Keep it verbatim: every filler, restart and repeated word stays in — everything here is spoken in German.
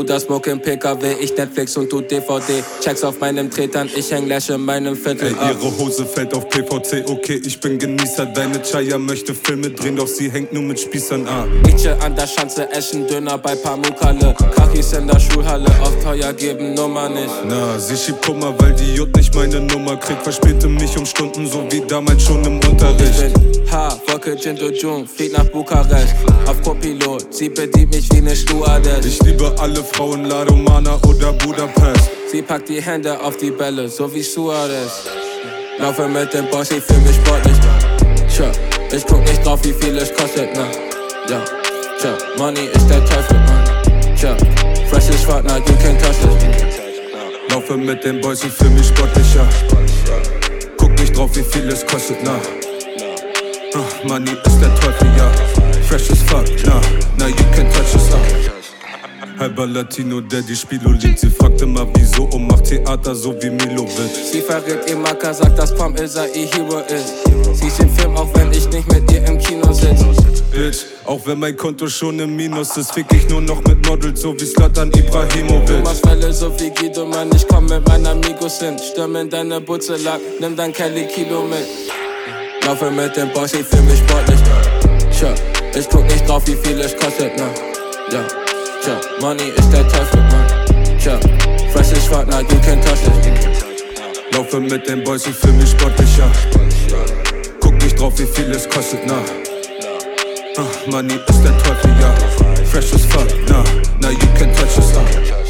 Bruder Smoke im P K W, ich Netflix und du D V D. Checks auf meinem Tretern, ich häng Lash in meinem Viertel ab. Ey, ihre Hose fällt auf P V C, okay, ich bin Genießer. Deine Chaya möchte Filme drehen, doch sie hängt nur mit Spießern ab. Ich chill an der Schanze, essen Döner bei Pamukale. Kachis in der Schulhalle, auf teuer geben Nummer nicht. Na, sie schiebt Kummer, weil die J nicht meine Nummer kriegt. Verspäte mich um Stunden, so wie damals schon im Unterricht. Ich bin Ha, Wolke, Jinto, June, flieg nach Bukarest. Auf Co-Pilot, sie bedient mich wie ne Stewardess. Ich liebe alle Frauen, Ladomana oder Budapest. Sie packt die Hände auf die Bälle, so wie Suarez. Laufe mit dem Boss, ich fühl mich sportlich. Tja, ich guck nicht drauf, wie viel es kostet, na. Ja, tja, Money ist der Teufel, man. Tja, fresh is fuck, now you can touch it. Laufe mit den Boys, ich fühl mich sportlicher. Guck nicht drauf, wie viel es kostet, na. Uh, Money ist der Teufel, ja. Fresh as fuck, na, now you can touch us up. Halber Latino, der die Spielo liebt. Sie fragt immer wieso und macht Theater so wie Milovic. Sie verrät ihr Macker, sagt, dass Pam Ilsa ihr Hero ist. Sie sieht Film, auch wenn ich nicht mit ihr im Kino sitz. Bitch, auch wenn mein Konto schon im Minus ist, fick ich nur noch mit Models, so wie Zlatan Ibrahimovic. Du machst Fälle so wie Guido, Mann, ich komm mit meinen Amigos hin. Stürm in deine Butze, Lack, nimm dein Kelly Kilo mit. Laufe mit dem Boss, ich fühl mich sportlich. Tja, ich guck nicht drauf, wie viel es kostet, na. Ja, tja, Money ist der Teufel, man. Tja, fresh is fuck, now you can touch it. Laufe mit den Boys, ich fühl mich sportlicher. Guck nicht drauf, wie viel es kostet, na. Uh, Money ist der Teufel, ja. Fresh as fuck, na, now you can touch us up.